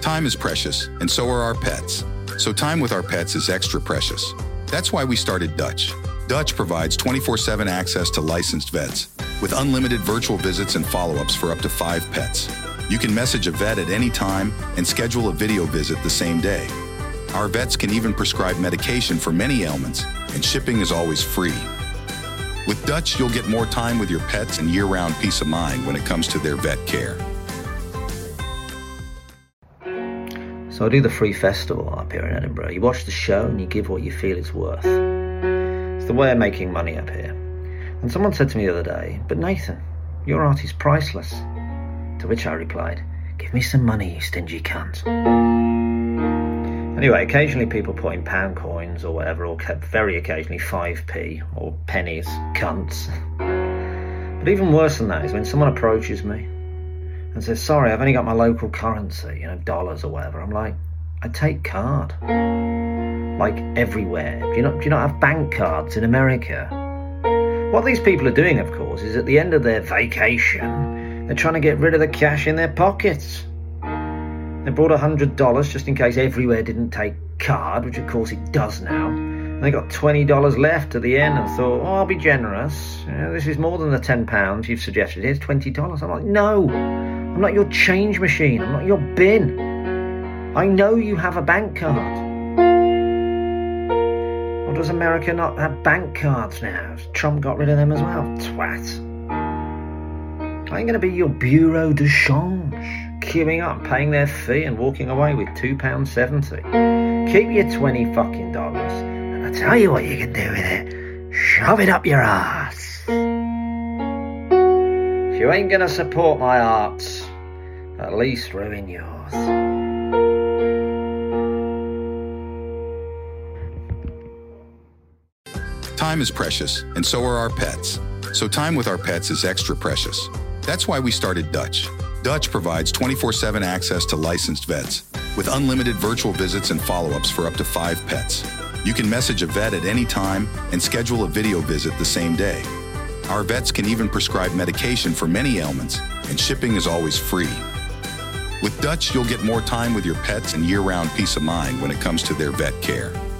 Time is precious, and so are our pets. So time with our pets is extra precious. That's why we started Dutch. Dutch provides 24/7 access to licensed vets, with unlimited virtual visits and follow-ups for up to 5 pets. You can message a vet at any time and schedule a video visit the same day. Our vets can even prescribe medication for many ailments, and shipping is always free. With Dutch, you'll get more time with your pets and year-round peace of mind when it comes to their vet care. So I do the free festival up here in Edinburgh. You watch the show and you give what you feel it's worth. It's the way of making money up here. And someone said to me the other day, "But Nathan, your art is priceless." To which I replied, "Give me some money, you stingy cunt." Anyway, occasionally people put in pound coins or whatever, or very occasionally 5p or pennies, cunts. But even worse than that is when someone approaches me and says, "Sorry, I've only got my local currency, dollars or whatever." I'm like, "I take card." Like everywhere. Do you not have bank cards in America? What these people are doing, of course, is at the end of their vacation, they're trying to get rid of the cash in their pockets. They brought $100 just in case everywhere didn't take card, which of course it does now. And they got $20 left at the end and thought, "Oh, I'll be generous. This is more than the £10 you've suggested. Here's $20. I'm like, "No. I'm not your change machine. I'm not your bin. I know you have a bank card." Or does America not have bank cards now? Trump got rid of them as well. Twat. I ain't going to be your bureau de change, queuing up, paying their fee and walking away with £2.70. Keep your $20 fucking, and I'll tell you what you can do with it. Shove it up your ass. If you ain't going to support my art, at least ruin yours. Time is precious, and so are our pets. So time with our pets is extra precious. That's why we started Dutch. Dutch provides 24/7 access to licensed vets, with unlimited virtual visits and follow-ups for up to 5 pets. You can message a vet at any time and schedule a video visit the same day. Our vets can even prescribe medication for many ailments, and shipping is always free. With Dutch, you'll get more time with your pets and year-round peace of mind when it comes to their vet care.